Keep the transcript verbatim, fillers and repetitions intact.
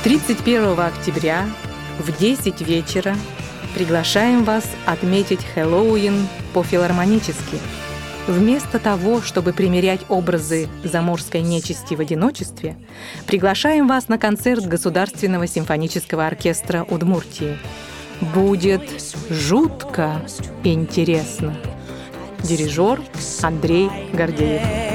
тридцать первого октября в десять вечера приглашаем вас отметить Хэллоуин по-филармонически. Вместо того, чтобы примерять образы заморской нечисти в одиночестве, приглашаем вас на концерт Государственного симфонического оркестра Удмуртии. Будет жутко интересно. Дирижер Андрей Гордеев.